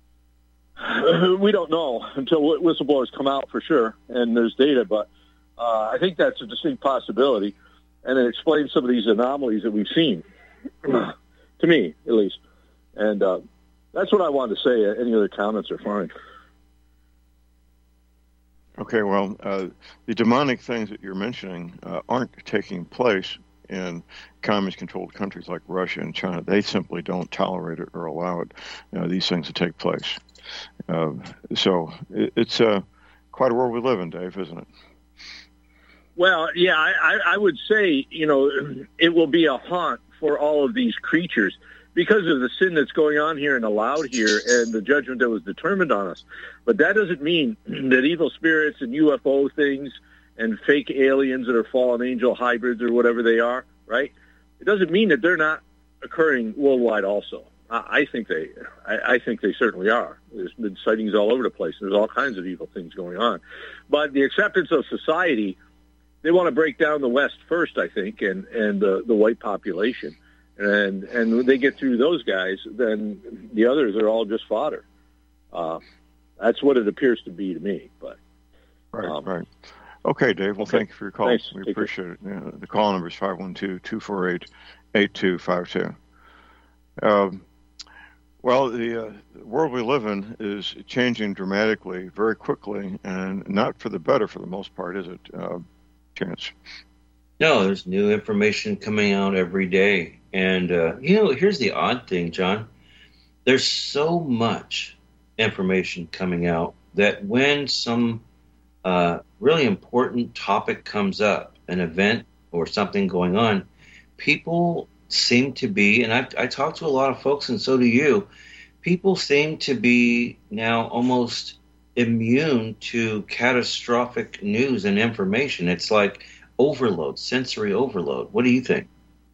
we don't know until whistleblowers come out for sure, and there's data. But uh, I think that's a distinct possibility, and it explains some of these anomalies that we've seen, to me at least. And uh, that's what I wanted to say. Any other comments are fine. Okay, well, uh, the demonic things that you're mentioning uh, aren't taking place in communist-controlled countries like Russia and China. They simply don't tolerate it or allow it, you know, these things to take place. Uh, so it, it's uh, quite a world we live in, Dave, isn't it? Well, yeah, I, I would say, you know, it will be a haunt for all of these creatures because of the sin that's going on here and allowed here and the judgment that was determined on us. But that doesn't mean that evil spirits and U F O things and fake aliens that are fallen angel hybrids or whatever they are, right? It doesn't mean that they're not occurring worldwide also. I, I think they I, I think they certainly are. There's been sightings all over the place. There's all kinds of evil things going on. But the acceptance of society, they want to break down the West first, I think, and, and the, the white population. And and when they get through those guys, then the others are all just fodder. Uh, that's what it appears to be to me. But Right, um, right. Okay, Dave. Well, okay. thank you for your call. Thanks. We Take appreciate it. Yeah, the call number is five one two, two four eight, eight two five two. Um, well, the uh, world we live in is changing dramatically, very quickly, and not for the better for the most part, is it, uh, Chance? No, there's new information coming out every day. And, uh, you know, here's the odd thing, John. There's so much information coming out that when some uh, really important topic comes up, an event or something going on, people seem to be, and I, I talk to a lot of folks, and so do you, people seem to be now almost immune to catastrophic news and information. It's like overload, sensory overload. What do you think?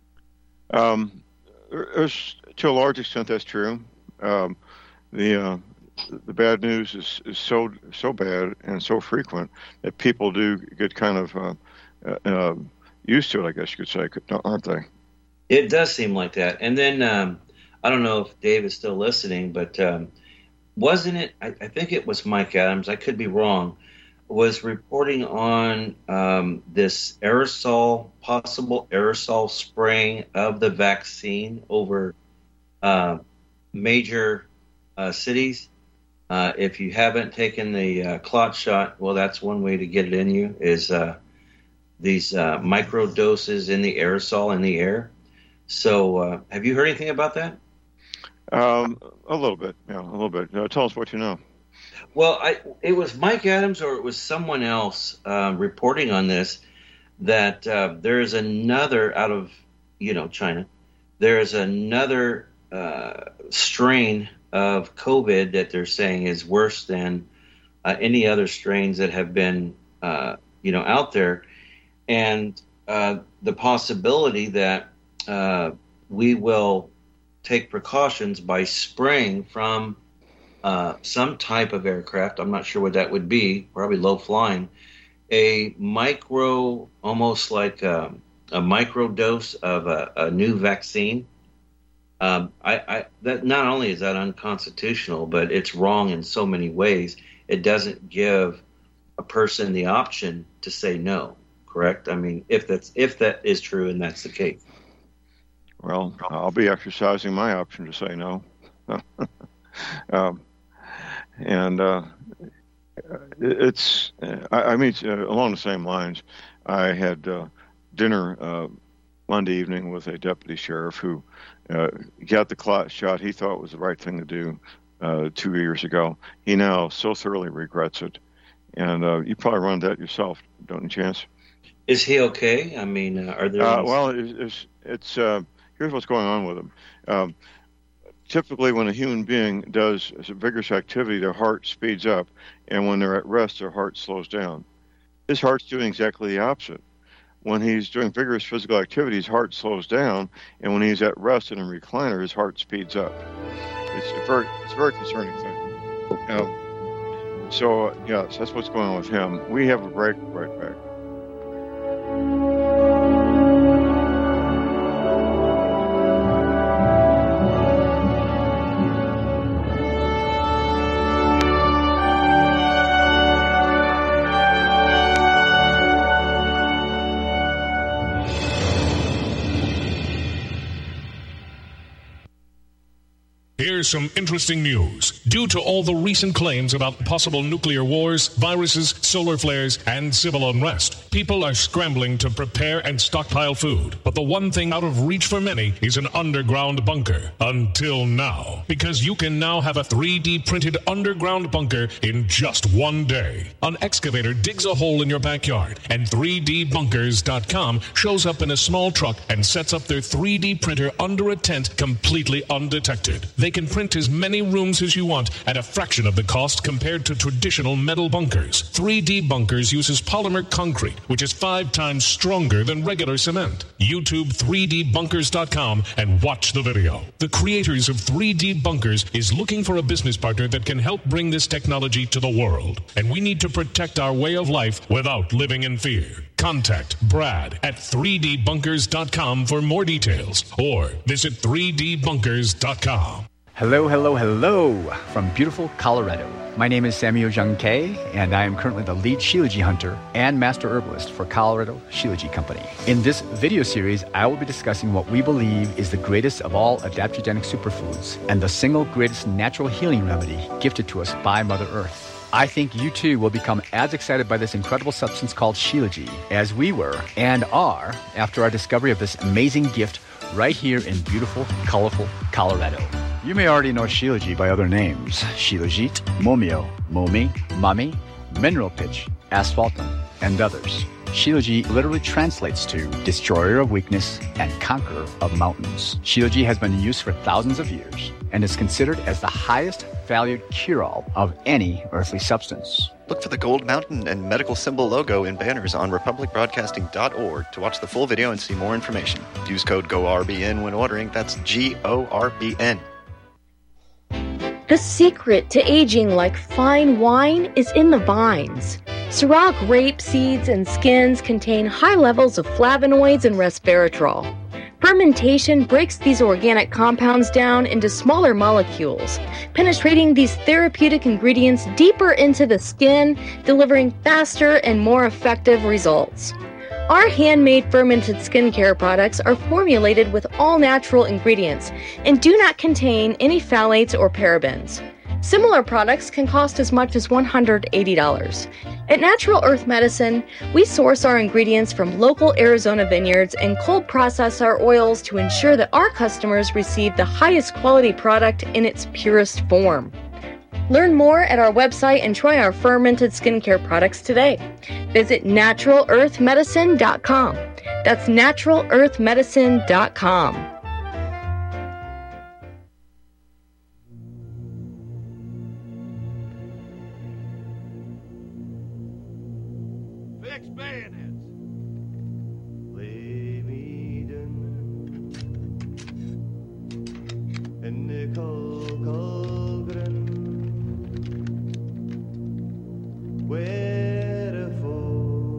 Um, there's, to a large extent, that's true. Um, the uh, the bad news is, is so so bad and so frequent that people do get kind of uh, uh, used to it, I guess you could say, aren't they? It does seem like that. And then um, I don't know if Dave is still listening, but um, wasn't it? I, I think it was Mike Adams. I could be wrong. Was reporting on um, this aerosol, possible aerosol spraying of the vaccine over uh, major uh, cities. Uh, if you haven't taken the uh, clot shot, well, that's one way to get it in you, is uh, these uh, micro doses in the aerosol in the air. So uh, have you heard anything about that? Um, a little bit, yeah, a little bit. Uh, tell us what you know. Well, I, it was Mike Adams or it was someone else uh, reporting on this, that uh, there is another out of, you know, China, there is another uh, strain of COVID that they're saying is worse than uh, any other strains that have been, uh, you know, out there. And uh, the possibility that uh, we will take precautions by spraying from Uh, some type of aircraft, I'm not sure what that would be, probably low flying, a micro, almost like a, a micro dose of a, a new vaccine. Um, I, I, that not only is that unconstitutional, but it's wrong in so many ways. It doesn't give a person the option to say no, correct? I mean, if that's if that is true and that's the case. Well, I'll be exercising my option to say no. um, and uh, it's I, I mean uh, along the same lines. I had uh, dinner uh, Monday evening with a deputy sheriff who uh, got the clot shot he thought was the right thing to do uh, two years ago. He now so thoroughly regrets it, and uh, you probably run that yourself, don't you, Chance? Is he okay? I mean, uh, are there? Uh, well, it's it's, it's uh, here's what's going on with him. Um, typically, when a human being does vigorous activity, their heart speeds up, and when they're at rest, their heart slows down. His heart's doing exactly the opposite. When he's doing vigorous physical activity, his heart slows down, and when he's at rest in a recliner, his heart speeds up. It's a very, it's a very concerning thing. Um, so, yes, that's what's going on with him. We have a break right back. Here's some interesting news. Due to all the recent claims about possible nuclear wars, viruses, solar flares, and civil unrest, people are scrambling to prepare and stockpile food. But the one thing out of reach for many is an underground bunker. Until now. Because you can now have a three D printed underground bunker in just one day. An excavator digs a hole in your backyard, and three D bunkers dot com shows up in a small truck and sets up their three D printer under a tent completely undetected. They can print as many rooms as you want at a fraction of the cost compared to traditional metal bunkers. three D Bunkers uses polymer concrete, which is five times stronger than regular cement. YouTube three D bunkers dot com and watch the video. The creators of three D Bunkers is looking for a business partner that can help bring this technology to the world. And we need to protect our way of life without living in fear. Contact Brad at three D bunkers dot com for more details, or visit three D bunkers dot com. Hello, hello, hello from beautiful Colorado. My name is Samuel Jung Kei, and I am currently the lead Shilajit hunter and master herbalist for Colorado Shilajit Company. In this video series, I will be discussing what we believe is the greatest of all adaptogenic superfoods and the single greatest natural healing remedy gifted to us by Mother Earth. I think you too will become as excited by this incredible substance called Shilajit as we were and are after our discovery of this amazing gift right here in beautiful, colorful Colorado. You may already know Shilajit by other names: Shilajit, Momio, Momi, Mami, Mineral Pitch, Asphaltum, and others. Shilajit literally translates to destroyer of weakness and conqueror of mountains. Shilajit has been in use for thousands of years and is considered as the highest valued cure-all of any earthly substance. Look for the Gold Mountain and medical symbol logo in banners on republic broadcasting dot org to watch the full video and see more information. Use code G O R B N when ordering. That's G O R B N. The secret to aging like fine wine is in the vines. Syrah grape seeds and skins contain high levels of flavonoids and resveratrol. Fermentation breaks these organic compounds down into smaller molecules, penetrating these therapeutic ingredients deeper into the skin, delivering faster and more effective results. Our handmade fermented skincare products are formulated with all natural ingredients and do not contain any phthalates or parabens. Similar products can cost as much as one hundred eighty dollars. At Natural Earth Medicine, we source our ingredients from local Arizona vineyards and cold process our oils to ensure that our customers receive the highest quality product in its purest form. Learn more at our website and try our fermented skincare products today. Visit natural earth medicine dot com. That's natural earth medicine dot com. Fix bayonets. Lay me down in the cold, cold ground, wherefore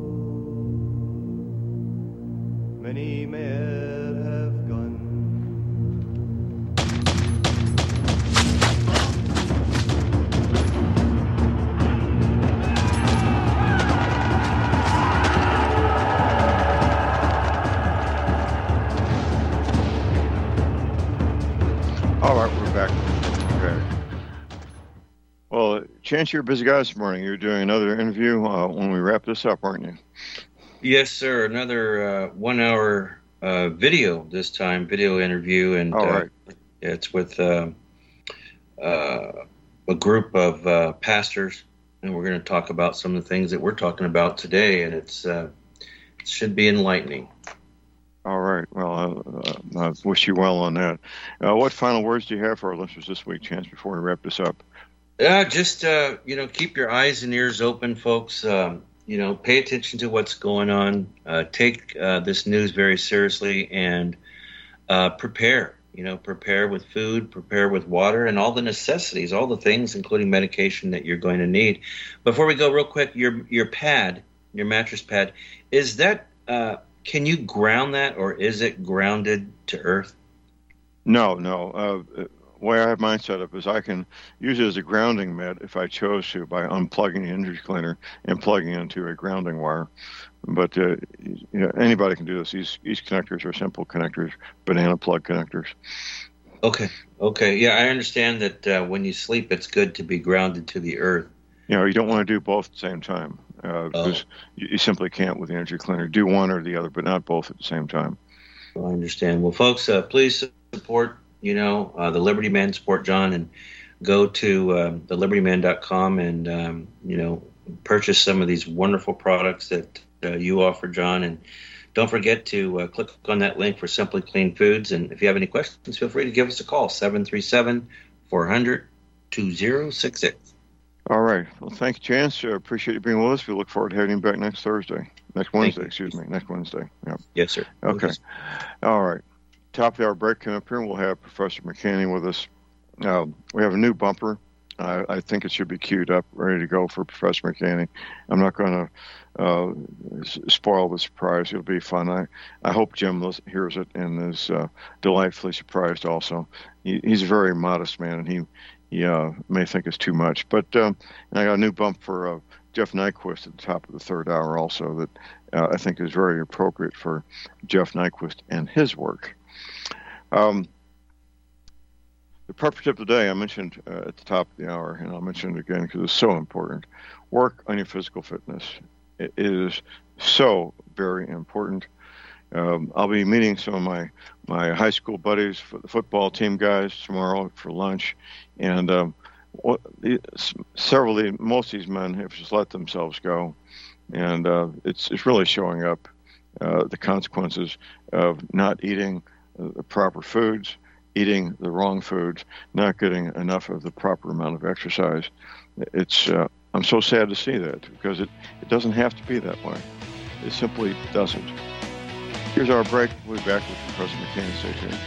many men have gone. All right, we're back. Okay. Well, Chance, you're a busy guy this morning. You're doing another interview uh, when we wrap this up, aren't you? Yes, sir. Another uh, one-hour uh, video this time, video interview, and All right. uh, it's with uh, uh, a group of uh, pastors, and we're going to talk about some of the things that we're talking about today, and it's uh, it should be enlightening. All right. Well, uh, I wish you well on that. Uh, what final words do you have for our listeners this week, Chance, before we wrap this up? Yeah, just, uh, you know, keep your eyes and ears open, folks. Um, you know, pay attention to what's going on. Uh, take uh, this news very seriously and uh, prepare. You know, prepare with food, prepare with water, and all the necessities, all the things, including medication that you're going to need. Before we go, real quick, your your pad, your mattress pad, is that, uh, can you ground that, or is it grounded to earth? No, no. Uh, the way I have mine set up is I can use it as a grounding mat if I chose to by unplugging the energy cleaner and plugging it into a grounding wire. But uh, you know, anybody can do this. These, these connectors are simple connectors, banana plug connectors. Okay, okay. Yeah, I understand that uh, when you sleep, it's good to be grounded to the earth. You know, you don't want to do both at the same time uh, because oh. you, you simply can't with the energy cleaner. Do one or the other, but not both at the same time. Well, I understand. Well, folks, uh, please support, you know, uh, the Liberty Man, support John, and go to um, the liberty man dot com and, um, you know, purchase some of these wonderful products that uh, you offer, John. And don't forget to uh, click on that link for Simply Clean Foods. And if you have any questions, feel free to give us a call, seven three seven, four hundred, two zero six six. All right. Well, thank you, Chance. I uh, appreciate you being with us. We look forward to having you back next Thursday. Next Wednesday, excuse me. Next Wednesday. Yep. Yes, sir. Okay. All right. Top of the hour break coming up here. We'll have Professor McCanney with us. Uh, we have a new bumper. Uh, I think it should be queued up, ready to go for Professor McCanney. I'm not going to uh, s- spoil the surprise. It'll be fun. I, I hope Jim hears it and is uh, delightfully surprised also. He, he's a very modest man, and he, he uh, may think it's too much. But um, and I got a new bump for uh, Jeff Nyquist at the top of the third hour also that uh, I think is very appropriate for Jeff Nyquist and his work. Um, the purpose tip of the day I mentioned uh, at the top of the hour, and I'll mention it again because it's so important. Work on your physical fitness. It is so very important. Um, I'll be meeting some of my, my high school buddies, for the football team guys, tomorrow for lunch, and um, what, the, several, of the, most of these men have just let themselves go, and uh, it's it's really showing up uh, the consequences of not eating the proper foods, eating the wrong foods, not getting enough of the proper amount of exercise. It's uh, I'm so sad to see that because it, it doesn't have to be that way. It simply doesn't. Here's our break. We'll be back with Professor McCanney. Stay tuned.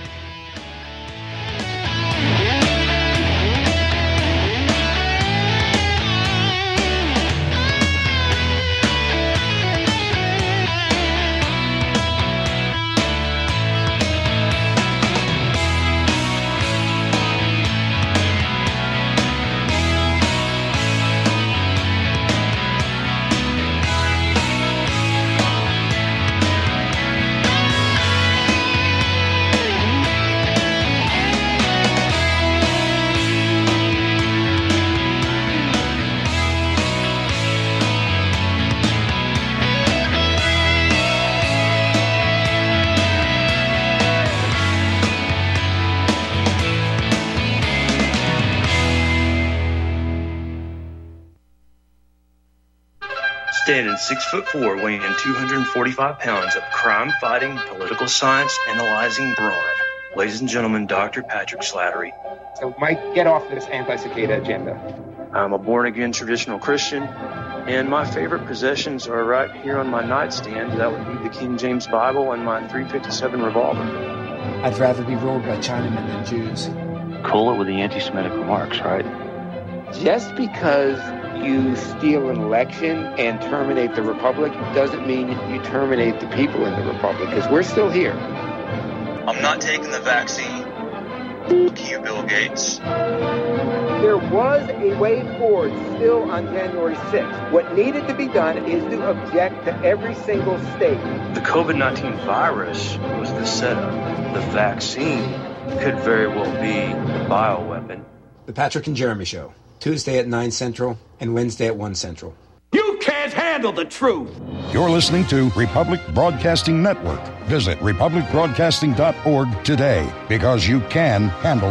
Standing six foot four, weighing two hundred forty-five pounds of crime-fighting, political science analyzing brawn. Ladies and gentlemen, Doctor Patrick Slattery. So, Mike, get off this anti-cicada agenda. I'm a born-again traditional Christian, and my favorite possessions are right here on my nightstand. That would be the King James Bible and my three fifty-seven revolver. I'd rather be ruled by Chinamen than Jews. Cool it with the anti-Semitic remarks, right? Just because you steal an election and terminate the republic doesn't mean you terminate the people in the republic, because we're still here. I'm not taking the vaccine. Fuck you, Bill Gates. There was a way forward still on January sixth. What needed to be done is to object to every single state. The COVID nineteen virus was the setup. The vaccine could very well be the bioweapon. The Patrick and Jeremy Show. Tuesday at nine Central, and Wednesday at one Central. You can't handle the truth. You're listening to Republic Broadcasting Network. Visit republic broadcasting dot org today, because you can handle